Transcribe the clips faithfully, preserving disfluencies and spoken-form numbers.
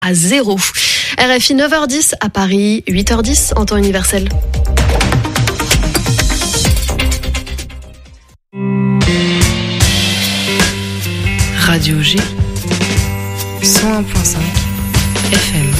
à zéro. R F I neuf heures dix à Paris, huit heures dix en temps universel. Radio G, cent un virgule cinq F M.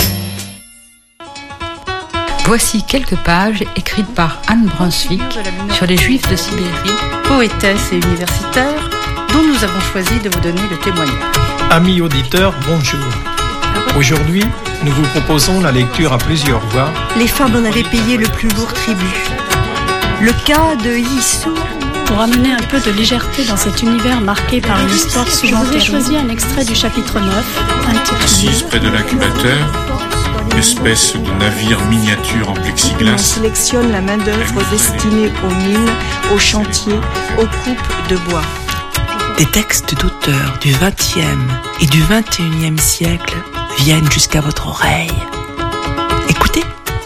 Voici quelques pages écrites par Anne Brunswick sur les Juifs de Sibérie, poétesse et universitaire, dont nous avons choisi de vous donner le témoignage. Amis auditeurs, bonjour. Aujourd'hui, nous vous proposons la lecture à plusieurs voix. Les femmes en avaient payé le plus lourd tribut. Le cas de Yissou. Pour amener un peu de légèreté dans cet univers marqué par une histoire souvent terrible, j'ai choisi un extrait du chapitre neuf, intitulé Assise près de l'incubateur, espèce de navire miniature en plexiglas. On sélectionne la main-d'œuvre destinée aux mines, aux chantiers, aux coupes de bois. Des textes d'auteurs du vingtième et du vingt et unième siècle viennent jusqu'à votre oreille. Écoutez.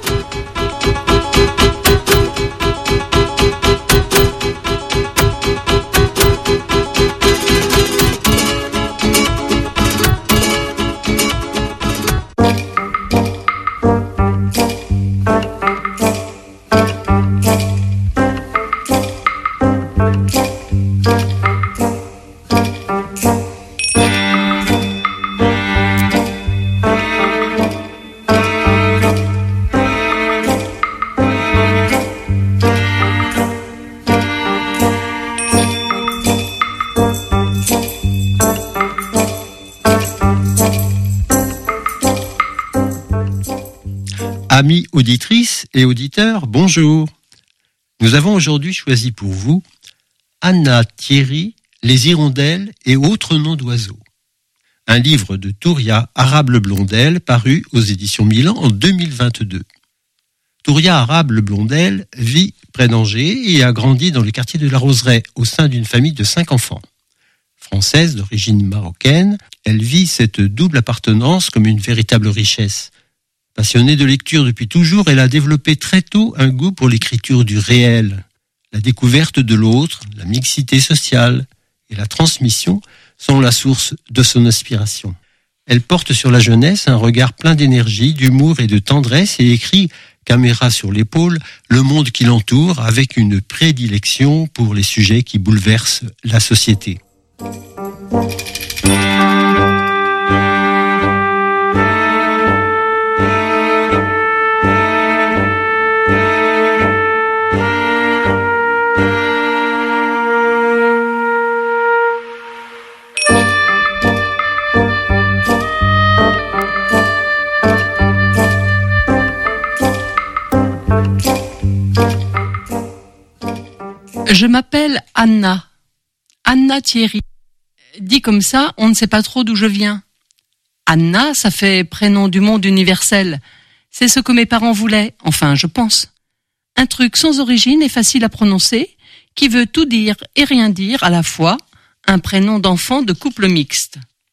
Amis auditrices et auditeurs, bonjour. Nous avons aujourd'hui choisi pour vous Anna Thierry, Les hirondelles et autres noms d'oiseaux. Un livre de Touria Arable-Blondel paru aux éditions Milan en deux mille vingt-deux. Touria Arable-Blondel vit près d'Angers et a grandi dans le quartier de la Roseraie au sein d'une famille de cinq enfants. Française d'origine marocaine, elle vit cette double appartenance comme une véritable richesse. Passionnée de lecture depuis toujours, elle a développé très tôt un goût pour l'écriture du réel. La découverte de l'autre, la mixité sociale et la transmission sont la source de son inspiration. Elle porte sur la jeunesse un regard plein d'énergie, d'humour et de tendresse et écrit, caméra sur l'épaule, le monde qui l'entoure avec une prédilection pour les sujets qui bouleversent la société. Je m'appelle Anna, Anna Thierry. Dit comme ça, on ne sait pas trop d'où je viens. Anna, ça fait prénom du monde universel. C'est ce que mes parents voulaient, enfin je pense. Un truc sans origine et facile à prononcer, qui veut tout dire et rien dire à la fois, un prénom d'enfant de couple mixte.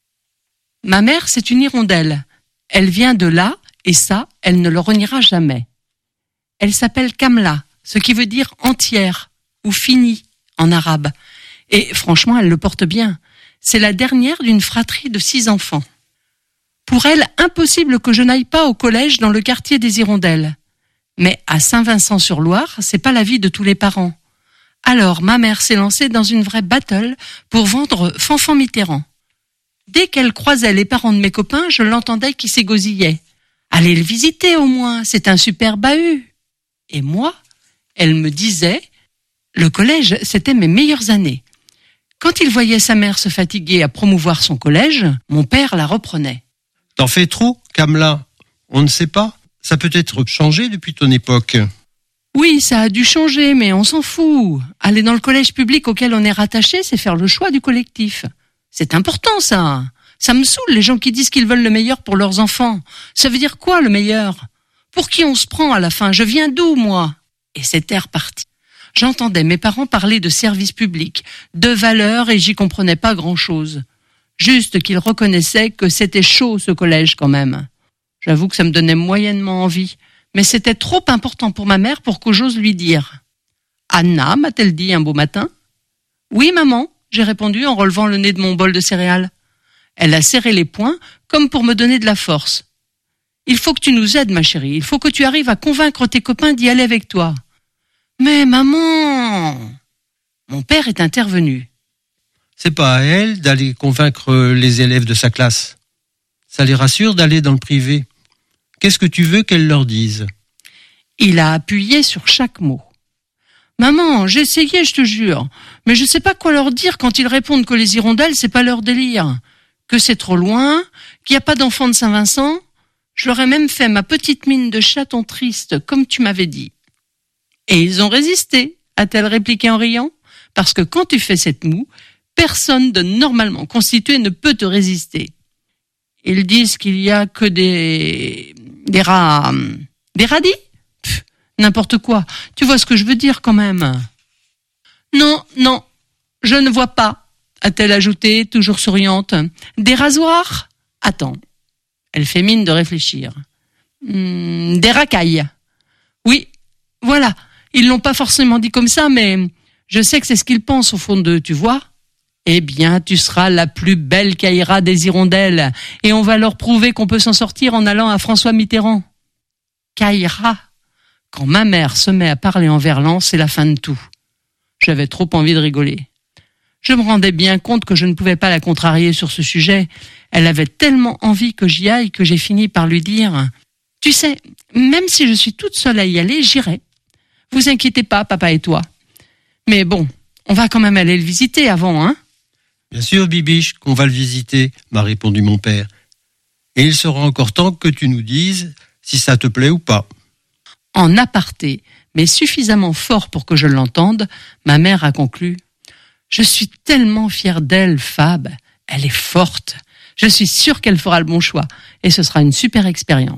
Ma mère, c'est une hirondelle. Elle vient de là, et ça, elle ne le reniera jamais. Elle s'appelle Kamla, ce qui veut dire entière, ou finie en arabe. Et franchement, elle le porte bien. C'est la dernière d'une fratrie de six enfants. Pour elle, impossible que je n'aille pas au collège dans le quartier des Hirondelles. Mais à Saint-Vincent-sur-Loire, c'est pas la vie de tous les parents. Alors, ma mère s'est lancée dans une vraie battle pour vendre Fanfan Mitterrand. Dès qu'elle croisait les parents de mes copains, je l'entendais qui s'égosillait. Allez le visiter au moins, c'est un super bahut. Et moi, elle me disait, le collège, c'était mes meilleures années. Quand il voyait sa mère se fatiguer à promouvoir son collège, mon père la reprenait. T'en fais trop, Kamla? On ne sait pas. Ça peut être changé depuis ton époque. Oui, ça a dû changer, mais on s'en fout. Aller dans le collège public auquel on est rattaché, c'est faire le choix du collectif. C'est important, ça. Ça me saoule, les gens qui disent qu'ils veulent le meilleur pour leurs enfants. Ça veut dire quoi, le meilleur? Pour qui on se prend à la fin? Je viens d'où, moi? Et c'était reparti. J'entendais mes parents parler de service public, de valeurs, et j'y comprenais pas grand-chose. Juste qu'ils reconnaissaient que c'était chaud, ce collège, quand même. J'avoue que ça me donnait moyennement envie, mais c'était trop important pour ma mère pour que j'ose lui dire. « Anna », m'a-t-elle dit un beau matin. « Oui, maman », j'ai répondu en relevant le nez de mon bol de céréales. Elle a serré les poings comme pour me donner de la force. Il faut que tu nous aides, ma chérie. Il faut que tu arrives à convaincre tes copains d'y aller avec toi. Mais maman! Mon père est intervenu. C'est pas à elle d'aller convaincre les élèves de sa classe. Ça les rassure d'aller dans le privé. Qu'est-ce que tu veux qu'elle leur dise? Il a appuyé sur chaque mot. Maman, j'ai essayé, je te jure, mais je sais pas quoi leur dire quand ils répondent que les hirondelles, c'est pas leur délire, que c'est trop loin, qu'il n'y a pas d'enfants de Saint-Vincent. Je leur ai même fait ma petite mine de chaton triste, comme tu m'avais dit. Et ils ont résisté, a-t-elle répliqué en riant, parce que quand tu fais cette moue, personne de normalement constitué ne peut te résister. Ils disent qu'il y a que des... des rats... des radis? Pff, n'importe quoi. Tu vois ce que je veux dire quand même. Non, non, je ne vois pas, a-t-elle ajouté, toujours souriante. Des rasoirs? Attends. Elle fait mine de réfléchir. Hum, des racailles. Oui, voilà. Ils l'ont pas forcément dit comme ça, mais je sais que c'est ce qu'ils pensent au fond d'eux, tu vois. Eh bien, tu seras la plus belle caïra des hirondelles, et on va leur prouver qu'on peut s'en sortir en allant à François Mitterrand. Caïra. Quand ma mère se met à parler en verlan, c'est la fin de tout. J'avais trop envie de rigoler. Je me rendais bien compte que je ne pouvais pas la contrarier sur ce sujet. Elle avait tellement envie que j'y aille que j'ai fini par lui dire « Tu sais, même si je suis toute seule à y aller, j'irai. Vous inquiétez pas, papa et toi. Mais bon, on va quand même aller le visiter avant, hein ?» Bien sûr, Bibiche, qu'on va le visiter, m'a répondu mon père. Et il sera encore temps que tu nous dises si ça te plaît ou pas. En aparté, mais suffisamment fort pour que je l'entende, ma mère a conclu « Je suis tellement fière d'elle, Fab. Elle est forte. Je suis sûre qu'elle fera le bon choix et ce sera une super expérience. »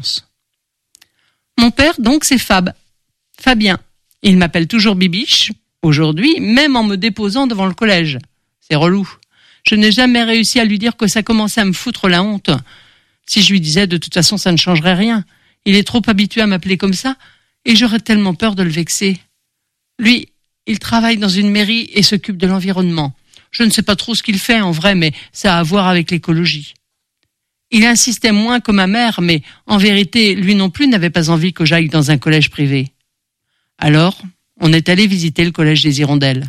Mon père, donc, c'est Fab. Fabien. Il m'appelle toujours Bibiche, aujourd'hui, même en me déposant devant le collège. C'est relou. Je n'ai jamais réussi à lui dire que ça commençait à me foutre la honte. Si je lui disais, de toute façon, ça ne changerait rien. Il est trop habitué à m'appeler comme ça, et j'aurais tellement peur de le vexer. Lui, il travaille dans une mairie et s'occupe de l'environnement. Je ne sais pas trop ce qu'il fait en vrai, mais ça a à voir avec l'écologie. Il insistait moins que ma mère, mais en vérité, lui non plus n'avait pas envie que j'aille dans un collège privé. Alors, on est allé visiter le collège des Hirondelles.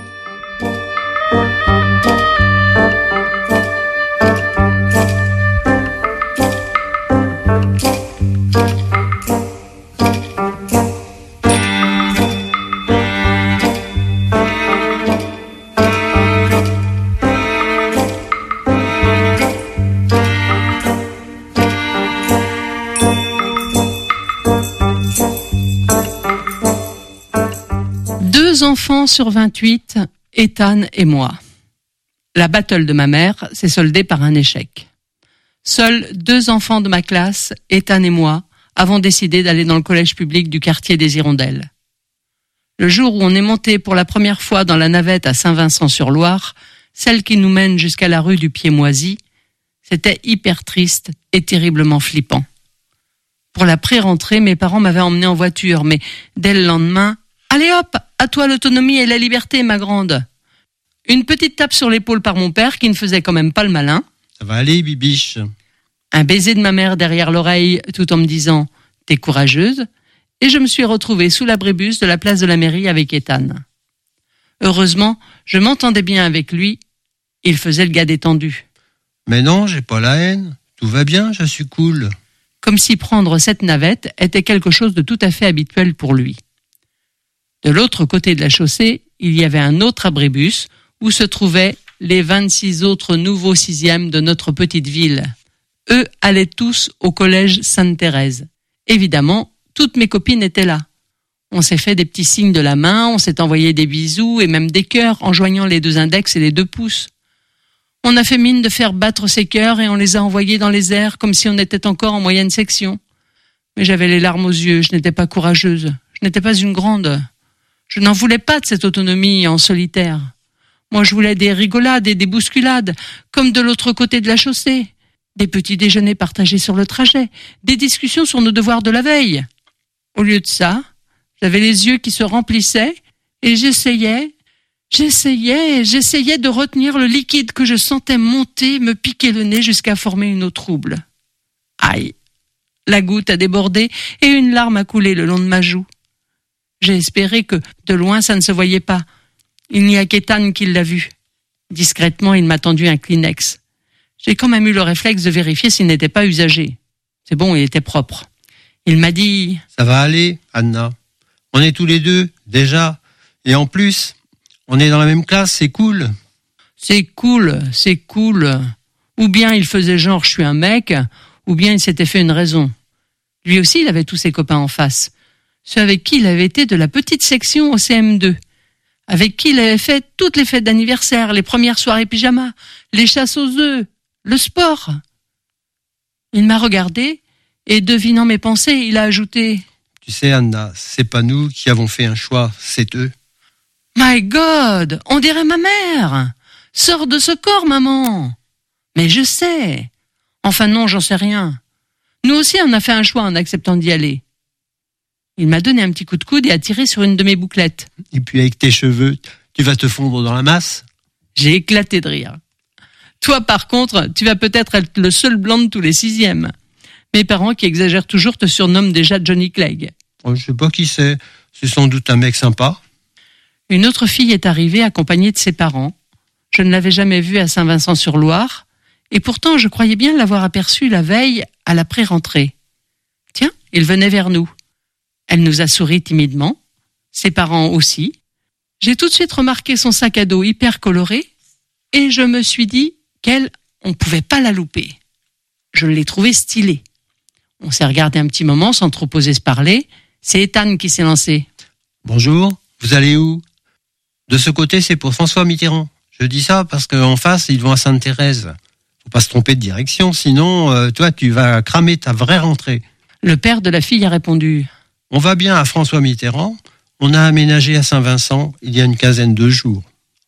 Deux enfants sur vingt-huit, Ethan et moi. La battle de ma mère s'est soldée par un échec. Seuls deux enfants de ma classe, Ethan et moi, avons décidé d'aller dans le collège public du quartier des Hirondelles. Le jour où on est monté pour la première fois dans la navette à Saint-Vincent-sur-Loire, celle qui nous mène jusqu'à la rue du Pied-Moisi, c'était hyper triste et terriblement flippant. Pour la pré-rentrée, mes parents m'avaient emmené en voiture, mais dès le lendemain, « Allez hop, à toi l'autonomie et la liberté, ma grande !» Une petite tape sur l'épaule par mon père, qui ne faisait quand même pas le malin. Ça va aller, Bibiche. Un baiser de ma mère derrière l'oreille, tout en me disant « T'es courageuse !» Et je me suis retrouvée sous l'abribus de la place de la mairie avec Ethan. Heureusement, je m'entendais bien avec lui. Il faisait le gars détendu. Mais non, j'ai pas la haine. Tout va bien, je suis cool. Comme si prendre cette navette était quelque chose de tout à fait habituel pour lui. De l'autre côté de la chaussée, il y avait un autre abribus où se trouvaient les vingt-six autres nouveaux sixièmes de notre petite ville. Eux allaient tous au collège Sainte-Thérèse. Évidemment, toutes mes copines étaient là. On s'est fait des petits signes de la main, on s'est envoyé des bisous et même des cœurs en joignant les deux index et les deux pouces. On a fait mine de faire battre ces cœurs et on les a envoyés dans les airs comme si on était encore en moyenne section. Mais j'avais les larmes aux yeux, je n'étais pas courageuse, je n'étais pas une grande. Je n'en voulais pas de cette autonomie en solitaire. Moi, je voulais des rigolades et des bousculades, comme de l'autre côté de la chaussée. Des petits déjeuners partagés sur le trajet, des discussions sur nos devoirs de la veille. Au lieu de ça, j'avais les yeux qui se remplissaient et j'essayais, J'essayais, j'essayais de retenir le liquide que je sentais monter, me piquer le nez jusqu'à former une eau trouble. Aïe! La goutte a débordé et une larme a coulé le long de ma joue. J'ai espéré que, de loin, ça ne se voyait pas. Il n'y a qu'Ethan qui l'a vu. Discrètement, il m'a tendu un Kleenex. J'ai quand même eu le réflexe de vérifier s'il n'était pas usagé. C'est bon, il était propre. Il m'a dit... Ça va aller, Anna. On est tous les deux, déjà. Et en plus, on est dans la même classe, c'est cool. C'est cool, c'est cool. Ou bien il faisait genre je suis un mec, ou bien il s'était fait une raison. Lui aussi, il avait tous ses copains en face. Ceux avec qui il avait été de la petite section au C M deux. Avec qui il avait fait toutes les fêtes d'anniversaire, les premières soirées pyjama, les chasses aux œufs, le sport. Il m'a regardé et, devinant mes pensées, il a ajouté... Tu sais, Anna, c'est pas nous qui avons fait un choix, c'est eux. My God, on dirait ma mère. Sors de ce corps, maman. Mais je sais. Enfin non, j'en sais rien. Nous aussi, on a fait un choix en acceptant d'y aller. Il m'a donné un petit coup de coude et a tiré sur une de mes bouclettes. Et puis avec tes cheveux, tu vas te fondre dans la masse. J'ai éclaté de rire. Toi, par contre, tu vas peut-être être le seul blanc de tous les sixièmes. Mes parents, qui exagèrent toujours, te surnomment déjà Johnny Clegg. Oh, je sais pas qui c'est. C'est sans doute un mec sympa. Une autre fille est arrivée accompagnée de ses parents. Je ne l'avais jamais vue à Saint-Vincent-sur-Loire. Et pourtant, je croyais bien l'avoir aperçue la veille à la pré-rentrée. Tiens, il venait vers nous. Elle nous a souri timidement. Ses parents aussi. J'ai tout de suite remarqué son sac à dos hyper coloré. Et je me suis dit qu'elle, on ne pouvait pas la louper. Je l'ai trouvée stylée. On s'est regardé un petit moment sans trop oser se parler. C'est Ethan qui s'est lancé. Bonjour, vous allez où? De ce côté, c'est pour François Mitterrand. Je dis ça parce qu'en face, ils vont à Sainte-Thérèse. Faut pas se tromper de direction, sinon, euh, toi, tu vas cramer ta vraie rentrée. Le père de la fille a répondu. On va bien à François Mitterrand. On a aménagé à Saint-Vincent il y a une quinzaine de jours.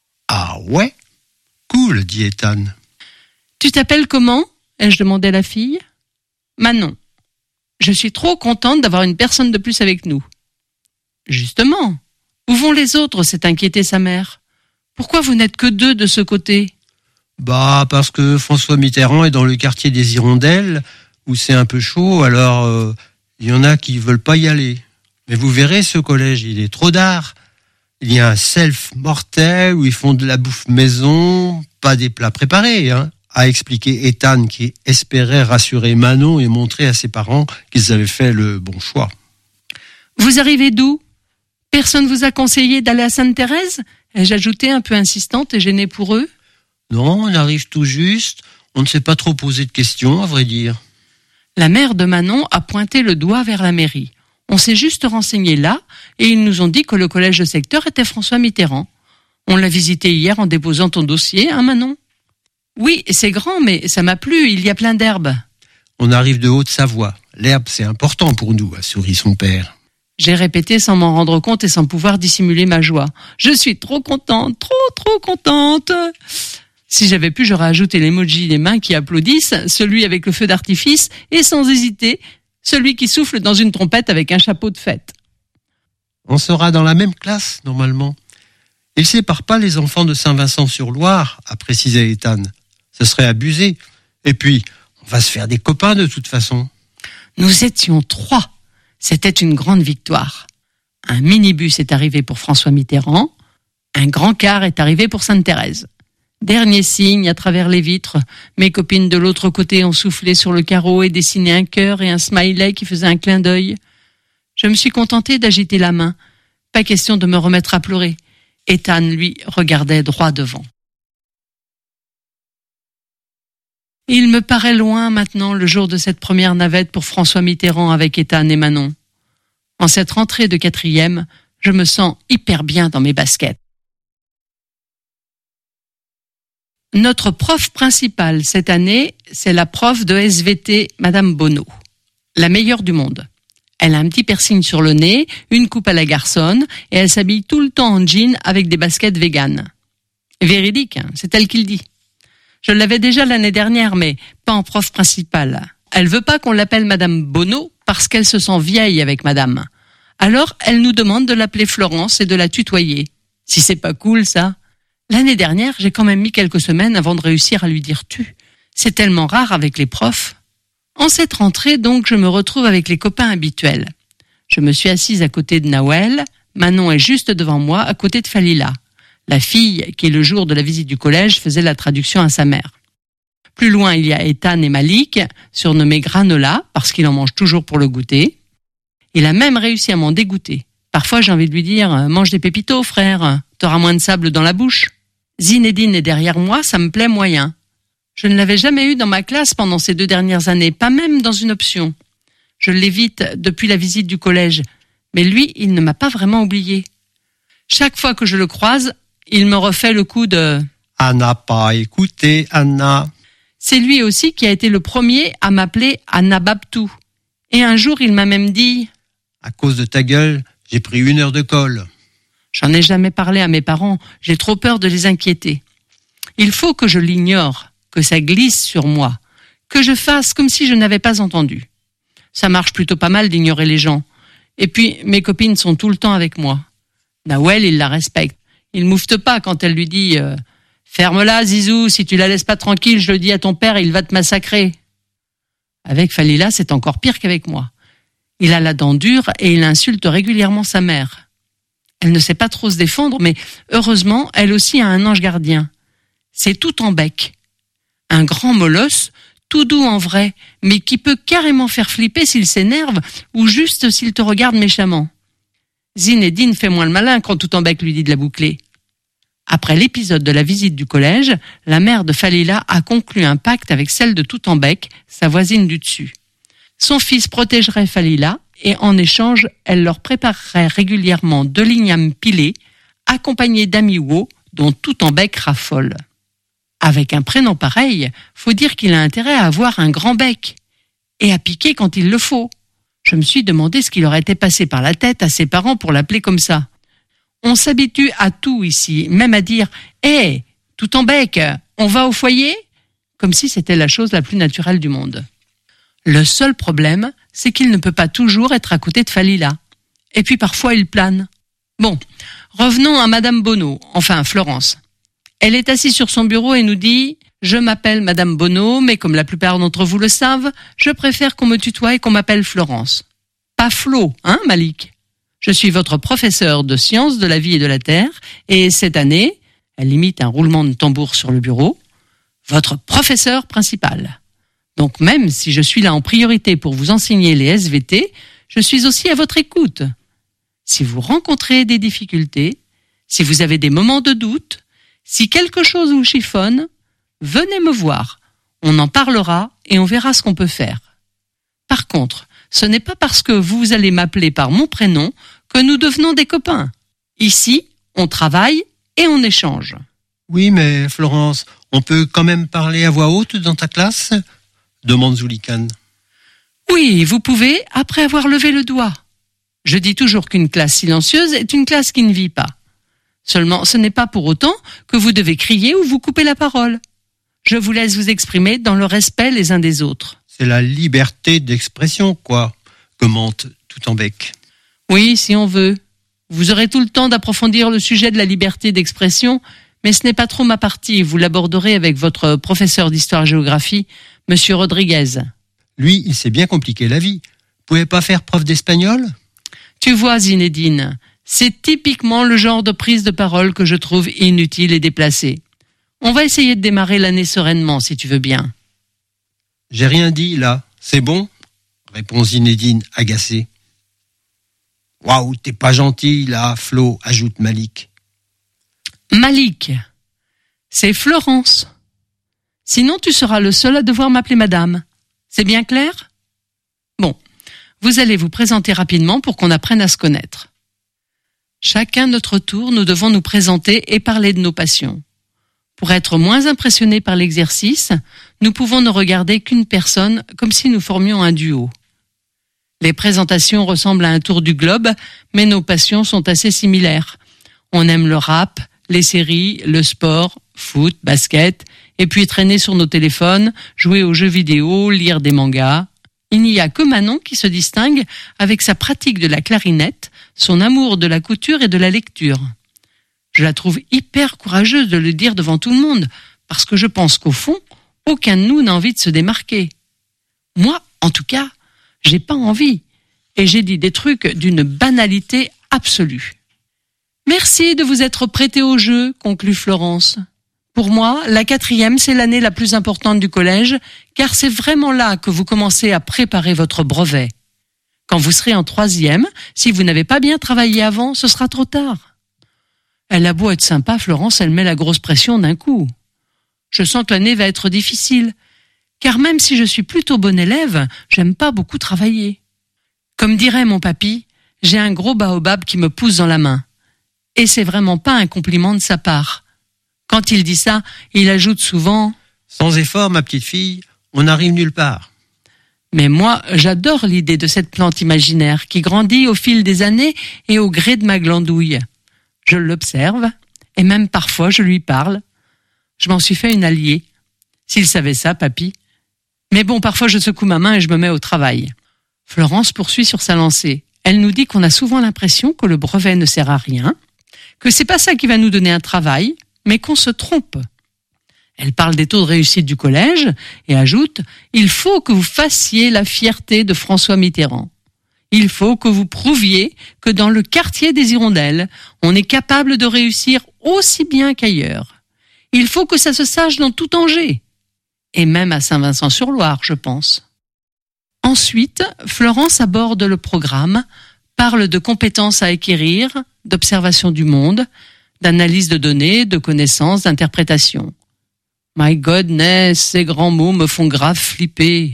Ah ouais? Cool, dit Ethan. Tu t'appelles comment? Ai-je demandé à la fille. Manon. Je suis trop contente d'avoir une personne de plus avec nous. Justement. Où vont les autres? S'est inquiétée sa mère. Pourquoi vous n'êtes que deux de ce côté? Bah, parce que François Mitterrand est dans le quartier des Hirondelles, où c'est un peu chaud, alors euh, il y en a qui veulent pas y aller. Mais vous verrez, ce collège, il est trop d'art. Il y a un self mortel où ils font de la bouffe maison, pas des plats préparés, hein, a expliqué Ethan, qui espérait rassurer Manon et montrer à ses parents qu'ils avaient fait le bon choix. Vous arrivez d'où? Personne vous a conseillé d'aller à Sainte-Thérèse? Ai-je ajouté un peu insistante et gênée pour eux? Non, on arrive tout juste. On ne s'est pas trop posé de questions, à vrai dire. La mère de Manon a pointé le doigt vers la mairie. On s'est juste renseigné là et ils nous ont dit que le collège de secteur était François Mitterrand. On l'a visité hier en déposant ton dossier, hein Manon? Oui, c'est grand, mais ça m'a plu, il y a plein d'herbes. On arrive de Haute-Savoie. L'herbe, c'est important pour nous, a souri son père. J'ai répété sans m'en rendre compte et sans pouvoir dissimuler ma joie. Je suis trop contente, trop, trop contente. Si j'avais pu, j'aurais ajouté l'emoji des mains qui applaudissent, celui avec le feu d'artifice et sans hésiter, celui qui souffle dans une trompette avec un chapeau de fête. On sera dans la même classe, normalement. Ils séparent pas les enfants de Saint-Vincent-sur-Loire, a précisé Ethan. Ce serait abusé. Et puis, on va se faire des copains de toute façon. Nous étions trois. C'était une grande victoire. Un minibus est arrivé pour François Mitterrand. Un grand car est arrivé pour Sainte-Thérèse. Dernier signe à travers les vitres. Mes copines de l'autre côté ont soufflé sur le carreau et dessiné un cœur et un smiley qui faisait un clin d'œil. Je me suis contentée d'agiter la main. Pas question de me remettre à pleurer. Ethan, lui, regardait droit devant. Il me paraît loin maintenant le jour de cette première navette pour François Mitterrand avec Ethan et Manon. En cette rentrée de quatrième, je me sens hyper bien dans mes baskets. Notre prof principale cette année, c'est la prof de S V T, Madame Bonneau. La meilleure du monde. Elle a un petit piercing sur le nez, une coupe à la garçonne, et elle s'habille tout le temps en jean avec des baskets véganes. Véridique, hein, c'est elle qui le dit. Je l'avais déjà l'année dernière, mais pas en prof principale. Elle veut pas qu'on l'appelle Madame Bonneau parce qu'elle se sent vieille avec Madame. Alors, elle nous demande de l'appeler Florence et de la tutoyer. Si c'est pas cool, ça. L'année dernière, j'ai quand même mis quelques semaines avant de réussir à lui dire tu. C'est tellement rare avec les profs. En cette rentrée, donc, je me retrouve avec les copains habituels. Je me suis assise à côté de Nawel. Manon est juste devant moi, à côté de Falila, la fille qui, le jour de la visite du collège, faisait la traduction à sa mère. Plus loin, il y a Ethan et Malik, surnommés Granola, parce qu'il en mange toujours pour le goûter. Il a même réussi à m'en dégoûter. Parfois, j'ai envie de lui dire « Mange des pépitos, frère, t'auras moins de sable dans la bouche ». Zinedine est derrière moi, ça me plaît moyen. Je ne l'avais jamais eu dans ma classe pendant ces deux dernières années, pas même dans une option. Je l'évite depuis la visite du collège, mais lui, il ne m'a pas vraiment oublié. Chaque fois que je le croise, il me refait le coup de « Anna pas écouté, Anna ». C'est lui aussi qui a été le premier à m'appeler Anna Babtou. Et un jour, il m'a même dit « À cause de ta gueule, j'ai pris une heure de colle. » J'en ai jamais parlé à mes parents, j'ai trop peur de les inquiéter. Il faut que je l'ignore, que ça glisse sur moi, que je fasse comme si je n'avais pas entendu. Ça marche plutôt pas mal d'ignorer les gens. Et puis, mes copines sont tout le temps avec moi. Nawel, il la respecte. Il moufte pas quand elle lui dit euh, « Ferme-la, Zizou, si tu la laisses pas tranquille, je le dis à ton père, il va te massacrer. » Avec Falila, c'est encore pire qu'avec moi. Il a la dent dure et il insulte régulièrement sa mère. Elle ne sait pas trop se défendre, mais heureusement, elle aussi a un ange gardien. C'est tout en bec. Un grand molosse, tout doux en vrai, mais qui peut carrément faire flipper s'il s'énerve ou juste s'il te regarde méchamment. Zinedine fait moins le malin quand tout en bec lui dit de la boucler. Après l'épisode de la visite du collège, la mère de Falila a conclu un pacte avec celle de tout en bec, sa voisine du dessus. Son fils protégerait Falila et en échange, elle leur préparerait régulièrement de l'igname pilé, accompagné d'amiwo dont tout en bec raffole. Avec un prénom pareil, faut dire qu'il a intérêt à avoir un grand bec et à piquer quand il le faut. Je me suis demandé ce qu'il aurait été passé par la tête à ses parents pour l'appeler comme ça. On s'habitue à tout ici, même à dire « Hé, tout en bec, on va au foyer ?» comme si c'était la chose la plus naturelle du monde. Le seul problème, c'est qu'il ne peut pas toujours être à côté de Falila. Et puis parfois il plane. Bon, revenons à Madame Bonneau, enfin Florence. Elle est assise sur son bureau et nous dit « Je m'appelle Madame Bonneau, mais comme la plupart d'entre vous le savent, je préfère qu'on me tutoie et qu'on m'appelle Florence. Pas Flo, hein Malik ? Je suis votre professeur de sciences de la vie et de la terre, et cette année, elle imite un roulement de tambour sur le bureau, votre professeur principal. Donc même si je suis là en priorité pour vous enseigner les S V T, je suis aussi à votre écoute. Si vous rencontrez des difficultés, si vous avez des moments de doute, si quelque chose vous chiffonne, venez me voir. On en parlera et on verra ce qu'on peut faire. Par contre, ce n'est pas parce que vous allez m'appeler par mon prénom que nous devenons des copains. Ici, on travaille et on échange. Oui, mais Florence, on peut quand même parler à voix haute dans ta classe ? Demande Zoulikane. Oui, vous pouvez, après avoir levé le doigt. Je dis toujours qu'une classe silencieuse est une classe qui ne vit pas. Seulement, ce n'est pas pour autant que vous devez crier ou vous couper la parole. Je vous laisse vous exprimer dans le respect les uns des autres. C'est la liberté d'expression, quoi, commente tout en bec. Oui, si on veut. Vous aurez tout le temps d'approfondir le sujet de la liberté d'expression, mais ce n'est pas trop ma partie. Vous l'aborderez avec votre professeur d'histoire-géographie, Monsieur Rodriguez. Lui, il s'est bien compliqué la vie. Vous pouvez pas faire prof d'espagnol ? Tu vois, Zinedine, c'est typiquement le genre de prise de parole que je trouve inutile et déplacée. On va essayer de démarrer l'année sereinement, si tu veux bien. J'ai rien dit, là. C'est bon ? Répond Zinedine, agacé. Waouh, t'es pas gentil, là, Flo, ajoute Malik. Malik, c'est Florence. Sinon, tu seras le seul à devoir m'appeler madame. C'est bien clair ? Bon, vous allez vous présenter rapidement pour qu'on apprenne à se connaître. Chacun notre tour, nous devons nous présenter et parler de nos passions. Pour être moins impressionnés par l'exercice, nous pouvons ne regarder qu'une personne comme si nous formions un duo. Les présentations ressemblent à un tour du globe, mais nos passions sont assez similaires. On aime le rap, les séries, le sport, foot, basket, et puis traîner sur nos téléphones, jouer aux jeux vidéo, lire des mangas. Il n'y a que Manon qui se distingue avec sa pratique de la clarinette, son amour de la couture et de la lecture. Je la trouve hyper courageuse de le dire devant tout le monde, parce que je pense qu'au fond, aucun de nous n'a envie de se démarquer. Moi, en tout cas, j'ai pas envie. Et j'ai dit des trucs d'une banalité absolue. Merci de vous être prêté au jeu, conclut Florence. Pour moi, la quatrième, c'est l'année la plus importante du collège, car c'est vraiment là que vous commencez à préparer votre brevet. Quand vous serez en troisième, si vous n'avez pas bien travaillé avant, ce sera trop tard. Elle a beau être sympa, Florence, elle met la grosse pression d'un coup. Je sens que l'année va être difficile, car même si je suis plutôt bonne élève, j'aime pas beaucoup travailler. Comme dirait mon papy, j'ai un gros baobab qui me pousse dans la main. Et c'est vraiment pas un compliment de sa part. Quand il dit ça, il ajoute souvent « Sans effort, ma petite fille, on n'arrive nulle part. » Mais moi, j'adore l'idée de cette plante imaginaire qui grandit au fil des années et au gré de ma glandouille. Je l'observe et même parfois je lui parle. Je m'en suis fait une alliée. S'il savait ça, papy. Mais bon, parfois je secoue ma main et je me mets au travail. Florence poursuit sur sa lancée. Elle nous dit qu'on a souvent l'impression que le brevet ne sert à rien, que c'est pas ça qui va nous donner un travail, mais qu'on se trompe. Elle parle des taux de réussite du collège et ajoute « Il faut que vous fassiez la fierté de François Mitterrand. Il faut que vous prouviez que dans le quartier des Hirondelles, on est capable de réussir aussi bien qu'ailleurs. Il faut que ça se sache dans tout Angers. Et même à Saint-Vincent-sur-Loire, je pense. » Ensuite, Florence aborde le programme, parle de compétences à acquérir, d'observation du monde, d'analyse de données, de connaissances, d'interprétation. My goodness, ces grands mots me font grave flipper.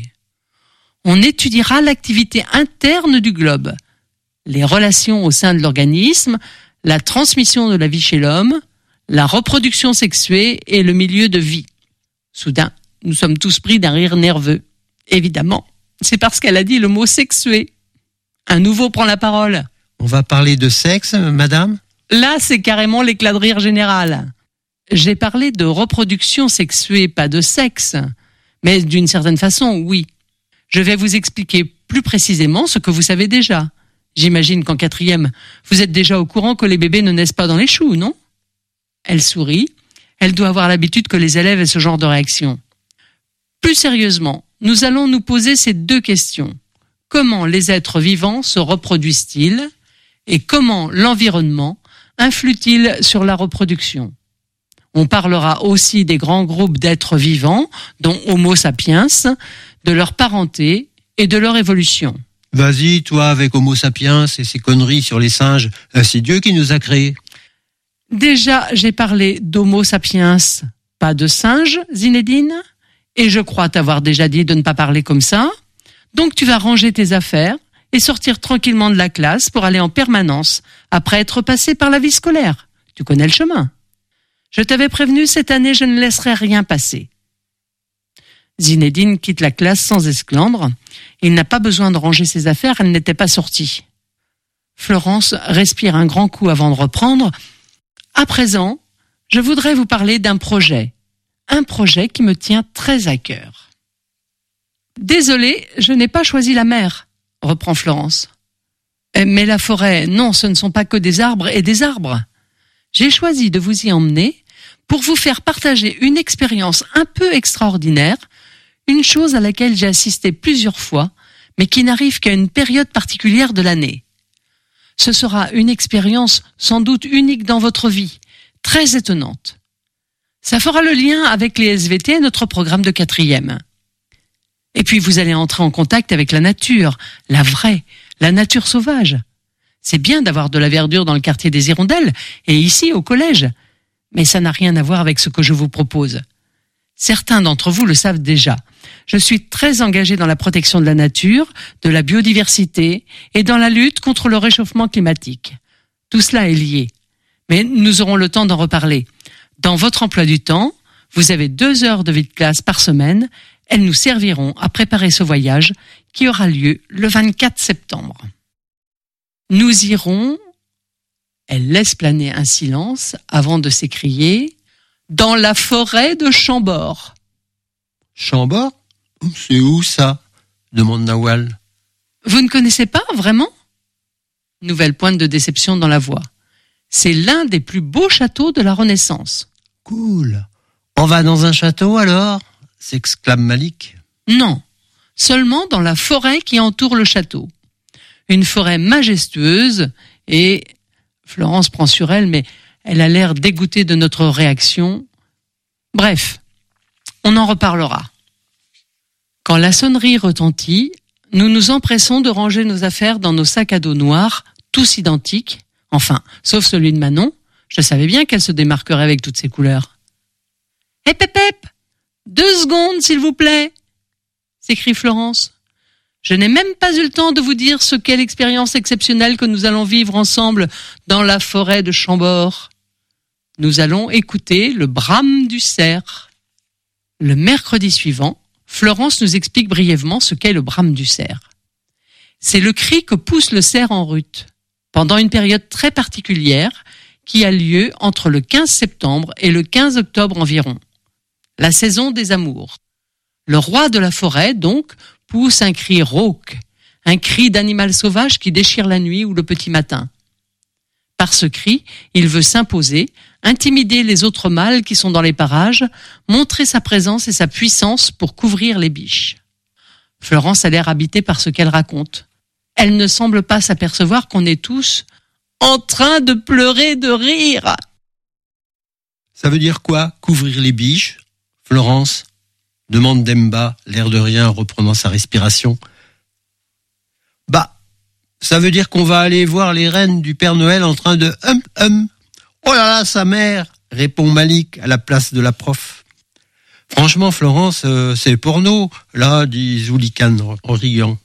On étudiera l'activité interne du globe, les relations au sein de l'organisme, la transmission de la vie chez l'homme, la reproduction sexuée et le milieu de vie. Soudain, nous sommes tous pris d'un rire nerveux. Évidemment, c'est parce qu'elle a dit le mot sexué. Un nouveau prend la parole. On va parler de sexe, madame ? Là, c'est carrément l'éclat de rire général. J'ai parlé de reproduction sexuée, pas de sexe. Mais d'une certaine façon, oui. Je vais vous expliquer plus précisément ce que vous savez déjà. J'imagine qu'en quatrième, vous êtes déjà au courant que les bébés ne naissent pas dans les choux, non ? Elle sourit. Elle doit avoir l'habitude que les élèves aient ce genre de réaction. Plus sérieusement, nous allons nous poser ces deux questions. Comment les êtres vivants se reproduisent-ils ? Et comment l'environnement influe-t-il sur la reproduction ? On parlera aussi des grands groupes d'êtres vivants, dont Homo sapiens, de leur parenté et de leur évolution. Vas-y, toi, avec Homo sapiens et ces conneries sur les singes, c'est Dieu qui nous a créés. Déjà, j'ai parlé d'Homo sapiens, pas de singes, Zinedine, et je crois t'avoir déjà dit de ne pas parler comme ça. Donc tu vas ranger tes affaires et sortir tranquillement de la classe pour aller en permanence, après être passé par la vie scolaire. Tu connais le chemin. Je t'avais prévenu, cette année, je ne laisserai rien passer. Zinedine quitte la classe sans esclandre. Il n'a pas besoin de ranger ses affaires, elle n'était pas sortie. Florence respire un grand coup avant de reprendre. À présent, je voudrais vous parler d'un projet. Un projet qui me tient très à cœur. Désolée, je n'ai pas choisi la mer, reprend Florence. Mais la forêt, non, ce ne sont pas que des arbres et des arbres. J'ai choisi de vous y emmener pour vous faire partager une expérience un peu extraordinaire, une chose à laquelle j'ai assisté plusieurs fois, mais qui n'arrive qu'à une période particulière de l'année. Ce sera une expérience sans doute unique dans votre vie, très étonnante. Ça fera le lien avec les S V T et notre programme de quatrième. Et puis vous allez entrer en contact avec la nature, la vraie, la nature sauvage. C'est bien d'avoir de la verdure dans le quartier des Hirondelles et ici au collège, mais ça n'a rien à voir avec ce que je vous propose. Certains d'entre vous le savent déjà. Je suis très engagée dans la protection de la nature, de la biodiversité et dans la lutte contre le réchauffement climatique. Tout cela est lié, mais nous aurons le temps d'en reparler. Dans votre emploi du temps, vous avez deux heures de vie de classe par semaine. Elles nous serviront à préparer ce voyage qui aura lieu le vingt-quatre septembre. Nous irons, elle laisse planer un silence avant de s'écrier, dans la forêt de Chambord. Chambord ? C'est où ça ? Demande Nawal. Vous ne connaissez pas, vraiment ? Nouvelle pointe de déception dans la voix. C'est l'un des plus beaux châteaux de la Renaissance. Cool. On va dans un château alors ? S'exclame Malik. Non, seulement dans la forêt qui entoure le château. Une forêt majestueuse et... Florence prend sur elle, mais elle a l'air dégoûtée de notre réaction. Bref, on en reparlera. Quand la sonnerie retentit, nous nous empressons de ranger nos affaires dans nos sacs à dos noirs, tous identiques, enfin, sauf celui de Manon. Je savais bien qu'elle se démarquerait avec toutes ces couleurs. « Hé, Pep, Pep, deux secondes, s'il vous plaît !» s'écrie Florence. Je n'ai même pas eu le temps de vous dire ce qu'est l'expérience exceptionnelle que nous allons vivre ensemble dans la forêt de Chambord. Nous allons écouter le brame du cerf. Le mercredi suivant, Florence nous explique brièvement ce qu'est le brame du cerf. C'est le cri que pousse le cerf en rut, pendant une période très particulière qui a lieu entre le quinze septembre et le quinze octobre environ. La saison des amours. Le roi de la forêt, donc, pousse un cri rauque, un cri d'animal sauvage qui déchire la nuit ou le petit matin. Par ce cri, il veut s'imposer, intimider les autres mâles qui sont dans les parages, montrer sa présence et sa puissance pour couvrir les biches. Florence a l'air habitée par ce qu'elle raconte. Elle ne semble pas s'apercevoir qu'on est tous en train de pleurer de rire. Ça veut dire quoi, couvrir les biches, Florence ? Demande Demba, l'air de rien, reprenant sa respiration. Bah, ça veut dire qu'on va aller voir les reines du Père Noël en train de hum hum. Oh là là, sa mère, répond Malik à la place de la prof. Franchement, Florence, euh, c'est porno, là, dit Zoulikan en riant.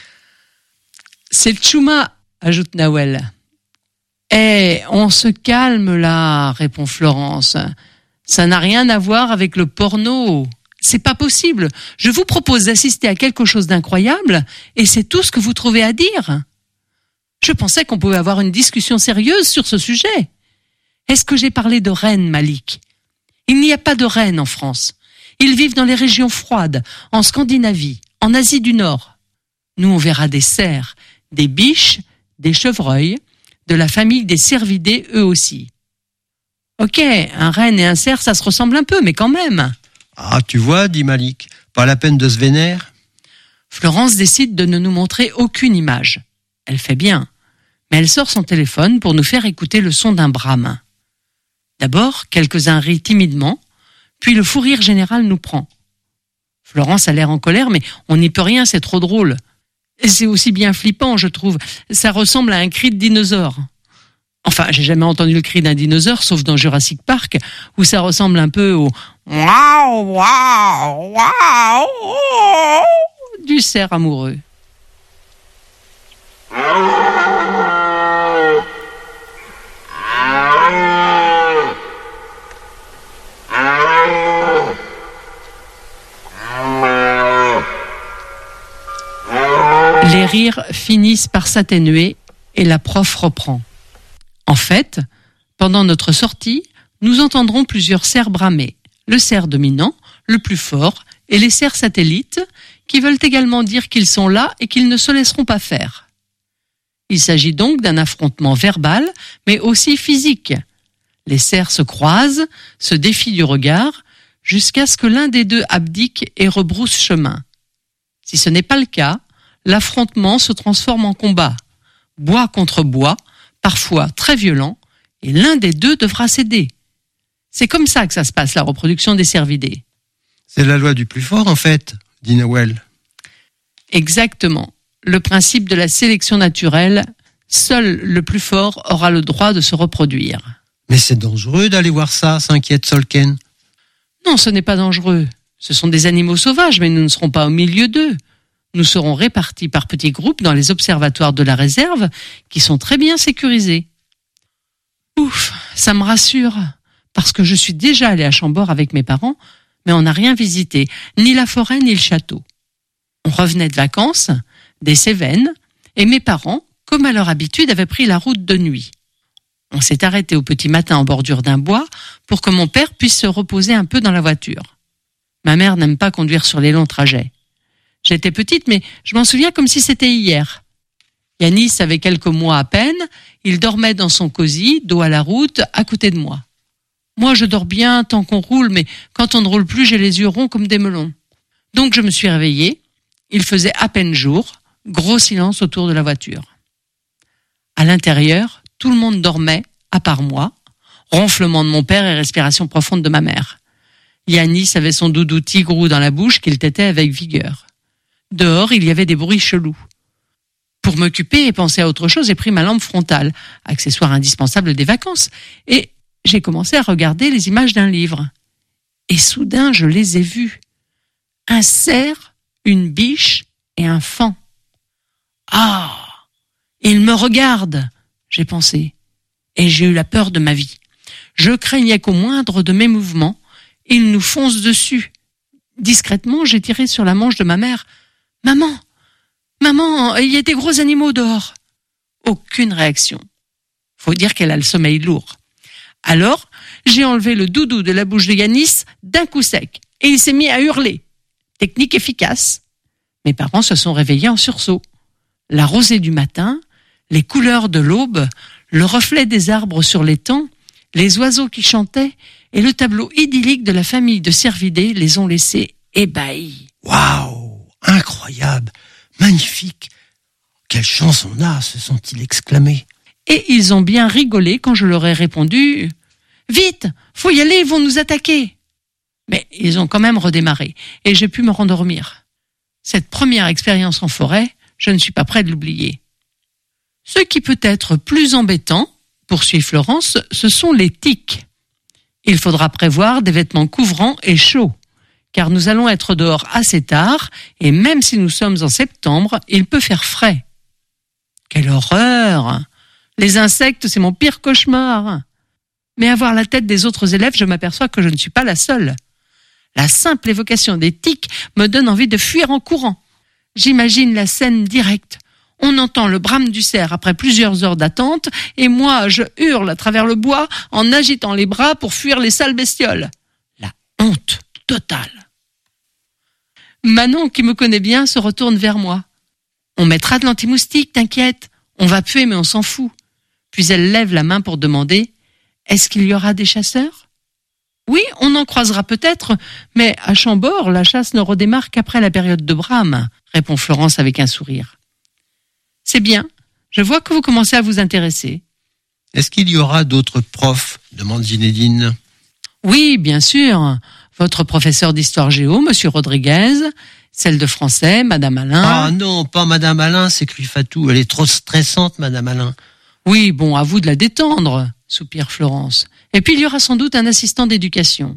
C'est Tchouma, ajoute Nawel. Eh, on se calme là, répond Florence. Ça n'a rien à voir avec le porno. C'est pas possible. Je vous propose d'assister à quelque chose d'incroyable et c'est tout ce que vous trouvez à dire. Je pensais qu'on pouvait avoir une discussion sérieuse sur ce sujet. Est-ce que j'ai parlé de reines, Malik ? Il n'y a pas de reines en France. Ils vivent dans les régions froides, en Scandinavie, en Asie du Nord. Nous, on verra des cerfs, des biches, des chevreuils, de la famille des cervidés eux aussi. Ok, un renne et un cerf, ça se ressemble un peu, mais quand même. Ah, tu vois, dit Malik, pas la peine de se vénérer. Florence décide de ne nous montrer aucune image. Elle fait bien, mais elle sort son téléphone pour nous faire écouter le son d'un brame. D'abord, quelques-uns rient timidement, puis le fou rire général nous prend. Florence a l'air en colère, mais on n'y peut rien, c'est trop drôle. C'est aussi bien flippant, je trouve. Ça ressemble à un cri de dinosaure. Enfin, j'ai jamais entendu le cri d'un dinosaure, sauf dans Jurassic Park, où ça ressemble un peu au waouh, waouh, waouh du cerf amoureux. Les rires finissent par s'atténuer et la prof reprend. En fait, pendant notre sortie, nous entendrons plusieurs cerfs bramer. Le cerf dominant, le plus fort, et les cerfs satellites, qui veulent également dire qu'ils sont là et qu'ils ne se laisseront pas faire. Il s'agit donc d'un affrontement verbal, mais aussi physique. Les cerfs se croisent, se défient du regard, jusqu'à ce que l'un des deux abdique et rebrousse chemin. Si ce n'est pas le cas, l'affrontement se transforme en combat. Bois contre bois, parfois très violent, et l'un des deux devra céder. C'est comme ça que ça se passe, la reproduction des cervidés. C'est la loi du plus fort, en fait, dit Nawel. Exactement. Le principe de la sélection naturelle, seul le plus fort aura le droit de se reproduire. Mais c'est dangereux d'aller voir ça, s'inquiète Solken. Non, ce n'est pas dangereux. Ce sont des animaux sauvages, mais nous ne serons pas au milieu d'eux. Nous serons répartis par petits groupes dans les observatoires de la réserve, qui sont très bien sécurisés. Ouf, ça me rassure, parce que je suis déjà allée à Chambord avec mes parents, mais on n'a rien visité, ni la forêt ni le château. On revenait de vacances, des Cévennes, et mes parents, comme à leur habitude, avaient pris la route de nuit. On s'est arrêté au petit matin en bordure d'un bois pour que mon père puisse se reposer un peu dans la voiture. Ma mère n'aime pas conduire sur les longs trajets. J'étais petite, mais je m'en souviens comme si c'était hier. Yanis avait quelques mois à peine, il dormait dans son cosy, dos à la route, à côté de moi. Moi, je dors bien tant qu'on roule, mais quand on ne roule plus, j'ai les yeux ronds comme des melons. Donc je me suis réveillée, il faisait à peine jour, gros silence autour de la voiture. À l'intérieur, tout le monde dormait, à part moi, ronflement de mon père et respiration profonde de ma mère. Yanis avait son doudou tigrou dans la bouche qu'il tétait avec vigueur. Dehors, il y avait des bruits chelous. Pour m'occuper et penser à autre chose, j'ai pris ma lampe frontale, accessoire indispensable des vacances, et j'ai commencé à regarder les images d'un livre. Et soudain, je les ai vues. Un cerf, une biche et un faon. Ah, il me regarde, j'ai pensé, et j'ai eu la peur de ma vie. Je craignais qu'au moindre de mes mouvements, il nous fonce dessus. Discrètement, j'ai tiré sur la manche de ma mère. « Maman, maman, il y a des gros animaux dehors. » Aucune réaction. Faut dire qu'elle a le sommeil lourd. Alors, j'ai enlevé le doudou de la bouche de Yanis d'un coup sec, et il s'est mis à hurler. Technique efficace. Mes parents se sont réveillés en sursaut. La rosée du matin, les couleurs de l'aube, le reflet des arbres sur l'étang, les oiseaux qui chantaient et le tableau idyllique de la famille de cervidés les ont laissés ébahis. Waouh, incroyable, magnifique. Quelle chance on a, se sont-ils exclamés. Et ils ont bien rigolé quand je leur ai répondu « Vite, faut y aller, ils vont nous attaquer !» Mais ils ont quand même redémarré et j'ai pu me rendormir. Cette première expérience en forêt, je ne suis pas près de l'oublier. Ce qui peut être plus embêtant, poursuit Florence, ce sont les tiques. Il faudra prévoir des vêtements couvrants et chauds, car nous allons être dehors assez tard et même si nous sommes en septembre, il peut faire frais. Quelle horreur! Les insectes, c'est mon pire cauchemar. Mais à voir la tête des autres élèves, je m'aperçois que je ne suis pas la seule. La simple évocation des tiques me donne envie de fuir en courant. J'imagine la scène directe. On entend le brame du cerf après plusieurs heures d'attente et moi, je hurle à travers le bois en agitant les bras pour fuir les sales bestioles. La honte totale. Manon, qui me connaît bien, se retourne vers moi. On mettra de l'anti-moustique, t'inquiète. On va puer, mais on s'en fout. Puis elle lève la main pour demander « Est-ce qu'il y aura des chasseurs ?» Oui, on en croisera peut-être, mais à Chambord, la chasse ne redémarre qu'après la période de brame, répond Florence avec un sourire. C'est bien, je vois que vous commencez à vous intéresser. Est-ce qu'il y aura d'autres profs, demande Zinedine. Oui, bien sûr. Votre professeur d'histoire géo, monsieur Rodriguez, celle de français, madame Alain. Ah non, pas madame Alain, s'écrie Fatou. Elle est trop stressante, madame Alain. Oui, bon, à vous de la détendre, soupire Florence. Et puis il y aura sans doute un assistant d'éducation.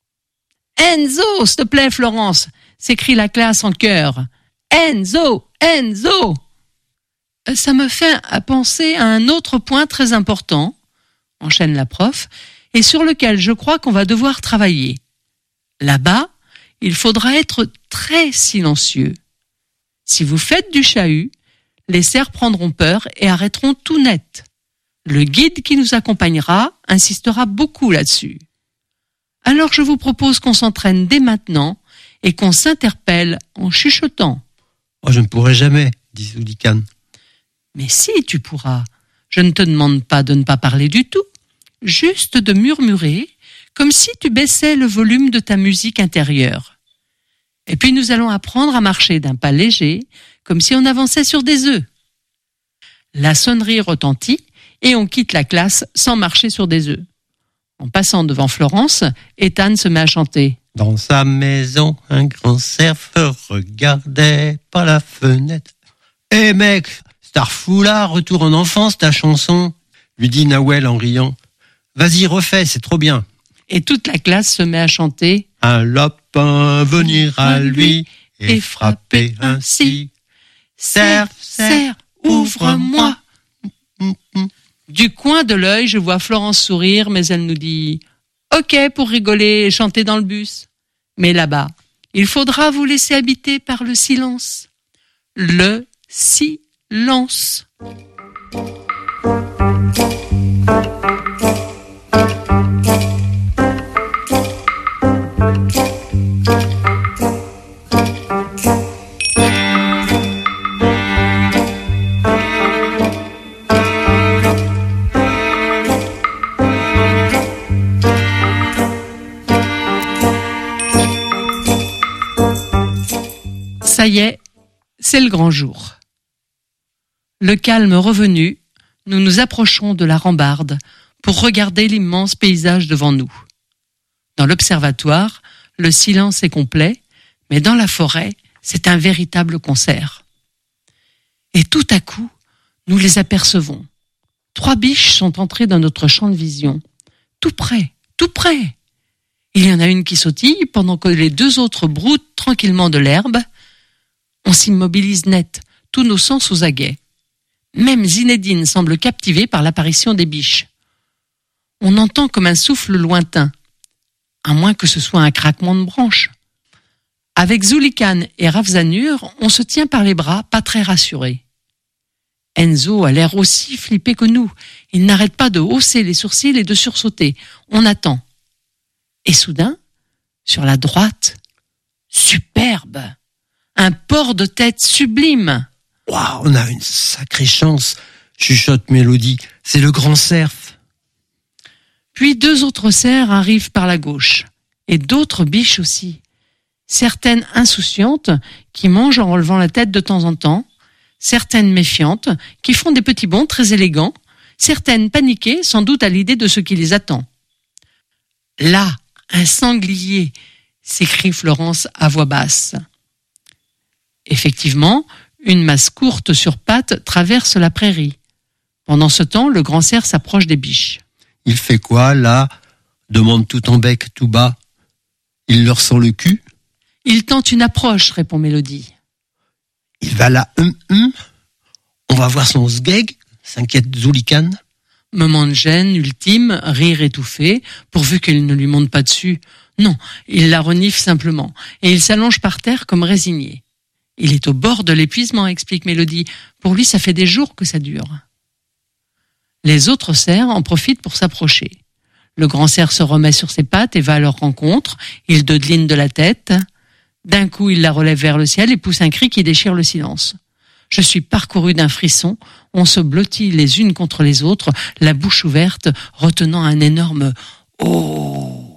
Enzo, s'il te plaît, Florence, s'écrie la classe en chœur. Enzo, Enzo. Ça me fait penser à un autre point très important, enchaîne la prof, et sur lequel je crois qu'on va devoir travailler. Là-bas, il faudra être très silencieux. Si vous faites du chahut, les cerfs prendront peur et arrêteront tout net. Le guide qui nous accompagnera insistera beaucoup là-dessus. Alors je vous propose qu'on s'entraîne dès maintenant et qu'on s'interpelle en chuchotant. Oh, je ne pourrai jamais, dit Soulikane. Mais si, tu pourras. Je ne te demande pas de ne pas parler du tout, juste de murmurer, comme si tu baissais le volume de ta musique intérieure. Et puis nous allons apprendre à marcher d'un pas léger, comme si on avançait sur des œufs. La sonnerie retentit et on quitte la classe sans marcher sur des œufs. En passant devant Florence, Ethan se met à chanter. Dans sa maison, un grand cerf regardait par la fenêtre. Hé hey mec, star fou là, retour en enfance ta chanson, lui dit Nawel en riant. Vas-y, refais, c'est trop bien. Et toute la classe se met à chanter. Un lapin venir à lui et frapper ainsi. Cerf, cerf, ouvre-moi. Du coin de l'œil, je vois Florence sourire, mais elle nous dit « Ok pour rigoler et chanter dans le bus. Mais là-bas, il faudra vous laisser habiter par le silence. Le silence. » Ça y est, c'est le grand jour. Le calme revenu, nous nous approchons de la rambarde pour regarder l'immense paysage devant nous. Dans l'observatoire, le silence est complet, mais dans la forêt, c'est un véritable concert. Et tout à coup, nous les apercevons. Trois biches sont entrées dans notre champ de vision. Tout près, tout près. Il y en a une qui sautille pendant que les deux autres broutent tranquillement de l'herbe. On s'immobilise net, tous nos sens aux aguets. Même Zinedine semble captivée par l'apparition des biches. On entend comme un souffle lointain, à moins que ce soit un craquement de branches. Avec Zulikan et Ravzanur, on se tient par les bras, pas très rassurés. Enzo a l'air aussi flippé que nous. Il n'arrête pas de hausser les sourcils et de sursauter. On attend. Et soudain, sur la droite, superbe, un port de tête sublime. Waouh, on a une sacrée chance, chuchote Mélodie. C'est le grand cerf. Puis deux autres cerfs arrivent par la gauche, et d'autres biches aussi. Certaines insouciantes, qui mangent en relevant la tête de temps en temps, certaines méfiantes, qui font des petits bonds très élégants, certaines paniquées, sans doute à l'idée de ce qui les attend. Là, un sanglier, s'écrie Florence à voix basse. Effectivement, une masse courte sur pattes traverse la prairie. Pendant ce temps, le grand cerf s'approche des biches. Il fait quoi, là ? Demande tout en bec, tout bas. Il leur sent le cul ? Il tente une approche, répond Mélodie. Il va là, hum hum. On va voir son sgeg, s'inquiète Zulikan. Moment de gêne ultime, rire étouffé, pourvu qu'elle ne lui monte pas dessus. Non, il la renifle simplement, et il s'allonge par terre comme résigné. Il est au bord de l'épuisement, explique Mélodie. Pour lui, ça fait des jours que ça dure. Les autres cerfs en profitent pour s'approcher. Le grand cerf se remet sur ses pattes et va à leur rencontre. Il dodeline de la tête. D'un coup, il la relève vers le ciel et pousse un cri qui déchire le silence. Je suis parcouru d'un frisson. On se blottit les unes contre les autres, la bouche ouverte, retenant un énorme « Oh !»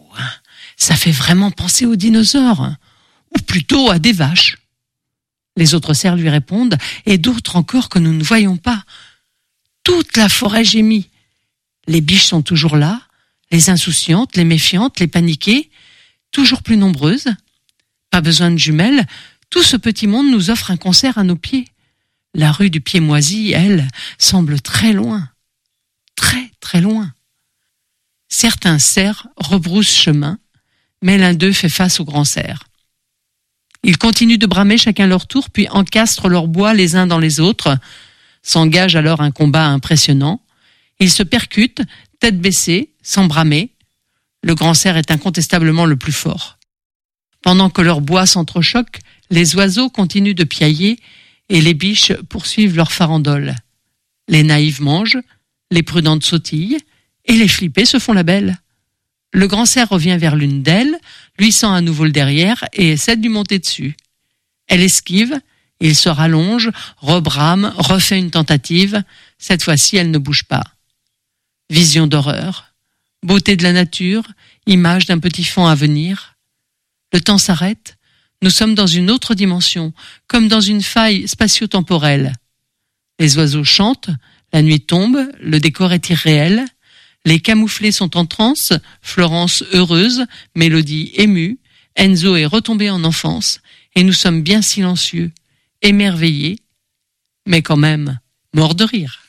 Ça fait vraiment penser aux dinosaures, ou plutôt à des vaches. Les autres cerfs lui répondent, et d'autres encore que nous ne voyons pas. Toute la forêt gémit. Les biches sont toujours là, les insouciantes, les méfiantes, les paniquées, toujours plus nombreuses. Pas besoin de jumelles, tout ce petit monde nous offre un concert à nos pieds. La rue du Pied Moisi, elle, semble très loin. Très, très loin. Certains cerfs rebroussent chemin, mais l'un d'eux fait face au grand cerf. Ils continuent de bramer chacun leur tour, puis encastrent leur bois les uns dans les autres. S'engage alors un combat impressionnant. Ils se percutent, tête baissée, sans bramer. Le grand cerf est incontestablement le plus fort. Pendant que leurs bois s'entrechoquent, les oiseaux continuent de piailler et les biches poursuivent leur farandole. Les naïves mangent, les prudentes sautillent et les flippées se font la belle. Le grand cerf revient vers l'une d'elles, lui sent à nouveau le derrière et essaie de lui monter dessus. Elle esquive, il se rallonge, rebrame, refait une tentative. Cette fois-ci, elle ne bouge pas. Vision d'horreur, beauté de la nature, image d'un petit fond à venir. Le temps s'arrête. Nous sommes dans une autre dimension, comme dans une faille spatio-temporelle. Les oiseaux chantent, la nuit tombe, le décor est irréel. Les camouflés sont en transe, Florence heureuse, Mélodie émue, Enzo est retombé en enfance, et nous sommes bien silencieux, émerveillés, mais quand même morts de rire.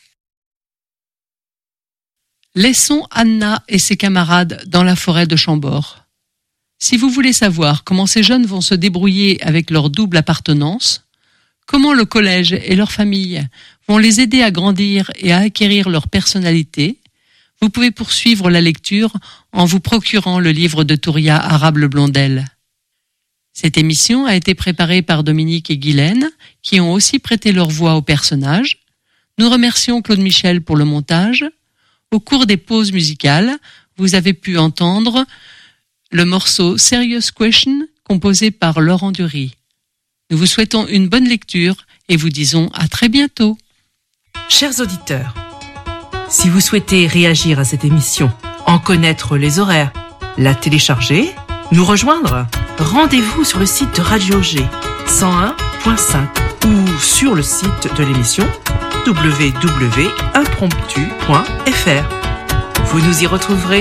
Laissons Anna et ses camarades dans la forêt de Chambord. Si vous voulez savoir comment ces jeunes vont se débrouiller avec leur double appartenance, comment le collège et leur famille vont les aider à grandir et à acquérir leur personnalité, vous pouvez poursuivre la lecture en vous procurant le livre de Touria Arable-Blondel. Cette émission a été préparée par Dominique et Guylaine, qui ont aussi prêté leur voix aux personnages. Nous remercions Claude Michel pour le montage. Au cours des pauses musicales, vous avez pu entendre le morceau Serious Question, composé par Laurent Dury. Nous vous souhaitons une bonne lecture et vous disons à très bientôt. Chers auditeurs, si vous souhaitez réagir à cette émission, en connaître les horaires, la télécharger, nous rejoindre, rendez-vous sur le site de Radio G, cent un point point cinq ou sur le site de l'émission w w w point impromptu point f r. Vous nous y retrouverez.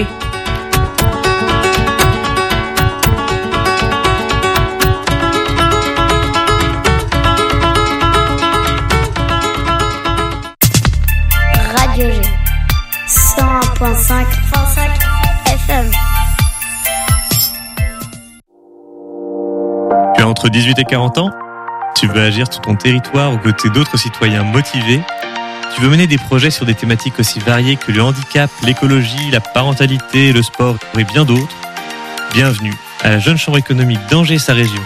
Radio G, cent un virgule cinq F M. Tu as entre dix-huit et quarante ans? Tu veux agir sur ton territoire aux côtés d'autres citoyens motivés? Tu veux mener des projets sur des thématiques aussi variées que le handicap, l'écologie, la parentalité, le sport et bien d'autres? Bienvenue à la Jeune Chambre économique d'Angers et sa région.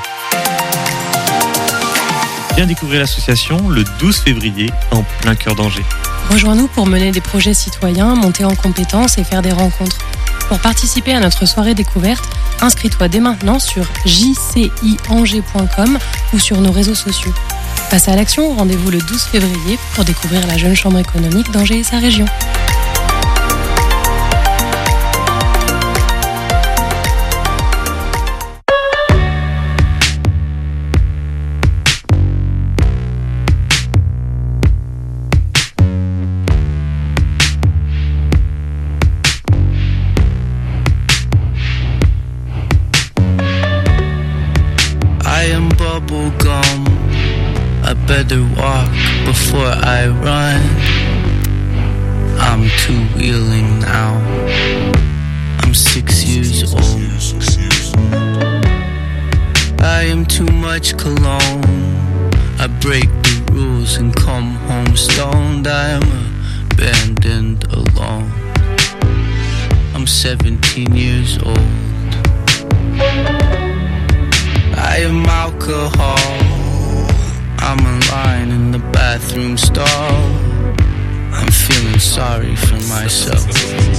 Viens découvrir l'association le douze février en plein cœur d'Angers. Rejoins-nous pour mener des projets citoyens, monter en compétences et faire des rencontres. Pour participer à notre soirée découverte, inscris-toi dès maintenant sur j c i angers point com ou sur nos réseaux sociaux. Passe à l'action, rendez-vous le douze février pour découvrir la Jeune Chambre économique d'Angers et sa région. I better walk before I run. I'm two-wheeling now. I'm six years old. I am too much cologne. I break the rules and come home stoned. I am abandoned alone. I'm seventeen years old. I am alcohol. I'm lying in the bathroom stall. I'm feeling sorry for myself.